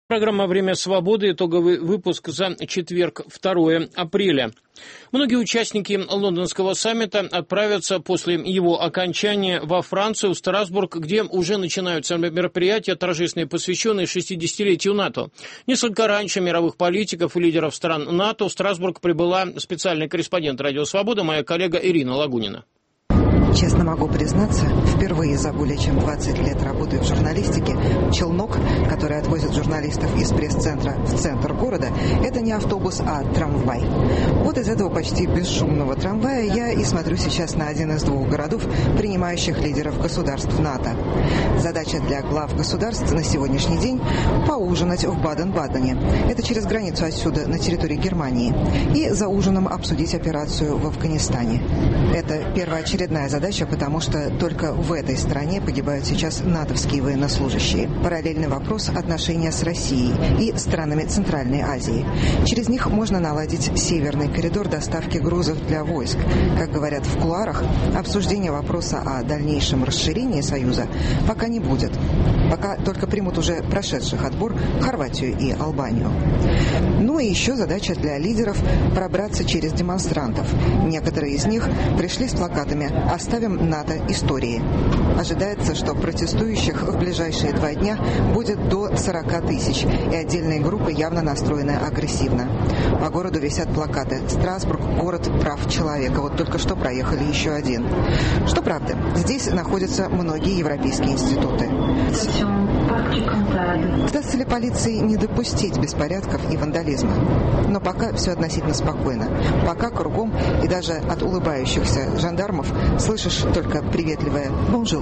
Программа «Время свободы». Итоговый выпуск за четверг, 2 апреля. Многие участники лондонского саммита отправятся после его окончания во Францию, в Страсбург, где уже начинаются мероприятия, торжественные, посвященные 60-летию НАТО. Несколько раньше мировых политиков и лидеров стран НАТО в Страсбург прибыла специальный корреспондент «Радио Свобода», моя коллега Ирина Лагунина. Честно могу признаться, впервые за более чем 20 лет работы в журналистике челнок, который отвозит журналистов из пресс-центра в центр города, это не автобус, а трамвай. Вот из этого почти бесшумного трамвая я и смотрю сейчас на один из двух городов, принимающих лидеров государств НАТО. Задача для глав государств на сегодняшний день – поужинать в Баден-Бадене. Это через границу отсюда, на территории Германии. И за ужином обсудить операцию в Афганистане. Это первоочередная задача, потому что только в этой стране погибают сейчас натовские военнослужащие. Параллельный вопрос – отношения с Россией и странами Центральной Азии. Через них можно наладить северный коридор доставки грузов для войск. Как говорят в кулуарах, обсуждения вопроса о дальнейшем расширении Союза пока не будет. Пока только примут уже прошедших отбор Хорватию и Албанию. Ну и еще задача для лидеров – пробраться через демонстрантов. Некоторые из них пришли с плакатами «Оставим НАТО истории». Ожидается, что протестующих в ближайшие 2 дня будет до 40 тысяч, и отдельные группы явно настроены агрессивно. По городу висят плакаты «Страсбург – город прав человека». Вот только что проехали еще один. Что правда, здесь находятся многие европейские институты. Удастся ли полиции не допустить беспорядков и вандализма? Но пока все относительно спокойно. Пока кругом и даже от улыбающихся жандармов слышишь только приветливое «бонжур».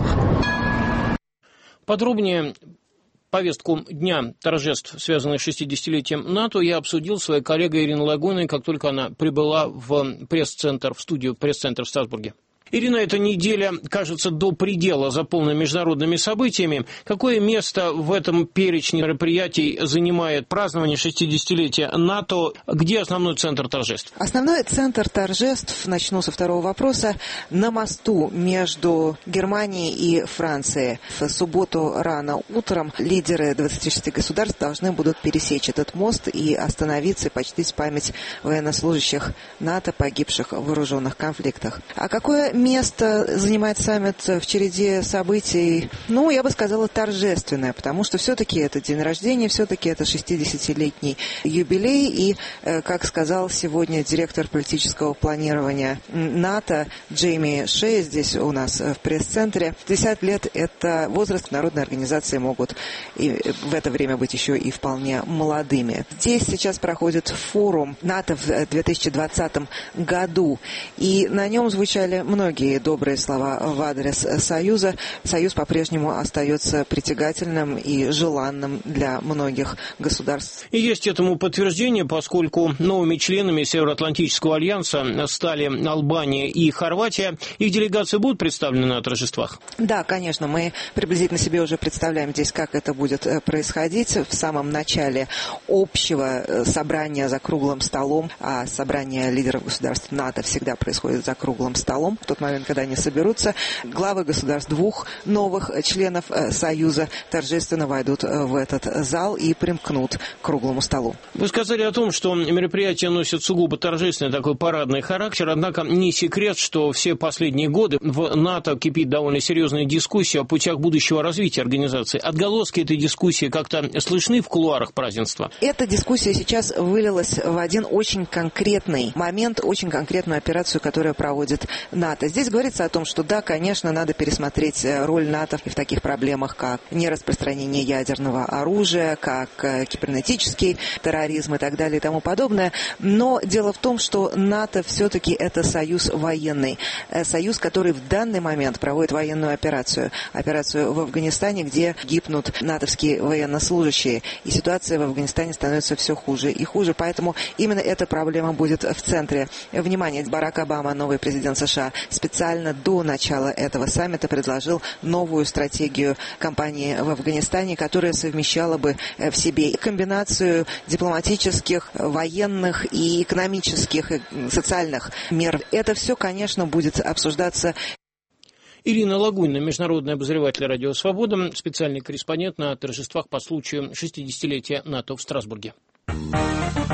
Подробнее повестку дня торжеств, связанных с 60-летием НАТО, я обсудил с своей коллегой Ириной Лагуниной, как только она прибыла в пресс-центр, в студию пресс-центра в Страсбурге. Ирина, эта неделя кажется до предела заполнена международными событиями. Какое место в этом перечне мероприятий занимает празднование 60-летия НАТО? Где основной центр торжеств? Основной центр торжеств, начну со второго вопроса, на мосту между Германией и Францией. В субботу рано утром лидеры 26 государств должны будут пересечь этот мост и остановиться и почтить память военнослужащих НАТО, погибших в вооруженных конфликтах. А какое место занимает саммит в череде событий? Ну, я бы сказала, торжественное, потому что все-таки это день рождения, все-таки это 60-летний юбилей. И, как сказал сегодня директор политического планирования НАТО Джейми Шей здесь у нас в пресс-центре, 50 лет – это возраст, народные организации могут и в это время быть еще и вполне молодыми. Здесь сейчас проходит форум НАТО в 2020 году, и на нем звучали многие добрые слова в адрес Союза. Союз по-прежнему остается притягательным и желанным для многих государств. И есть этому подтверждение, поскольку новыми членами Североатлантического альянса стали Албания и Хорватия. Их делегации будут представлены на торжествах? Да, конечно. Мы приблизительно себе уже представляем здесь, как это будет происходить. В самом начале общего собрания за круглым столом, а собрание лидеров государств НАТО всегда происходит за круглым столом. В тот момент, когда они соберутся, главы государств 2 новых членов Союза торжественно войдут в этот зал и примкнут к круглому столу. Вы сказали о том, что мероприятие носит сугубо торжественный такой парадный характер, однако не секрет, что все последние годы в НАТО кипит довольно серьезная дискуссия о путях будущего развития организации. Отголоски этой дискуссии как-то слышны в кулуарах празднества? Эта дискуссия сейчас вылилась в один очень конкретный момент, очень конкретную операцию, которую проводит НАТО. Здесь говорится о том, что да, конечно, надо пересмотреть роль НАТО в таких проблемах, как нераспространение ядерного оружия, как кибернетический терроризм и так далее и тому подобное. Но дело в том, что НАТО все-таки это союз военный. Союз, который в данный момент проводит военную операцию. Операцию в Афганистане, где гибнут натовские военнослужащие. И ситуация в Афганистане становится все хуже и хуже. Поэтому именно эта проблема будет в центре внимания. Барак Обама, новый президент США, специально до начала этого саммита предложил новую стратегию кампании в Афганистане, которая совмещала бы в себе комбинацию дипломатических, военных и экономических, и социальных мер. Это все, конечно, будет обсуждаться. Ирина Лагунина, международный обозреватель «Радио Свобода», специальный корреспондент на торжествах по случаю 60-летия НАТО в Страсбурге.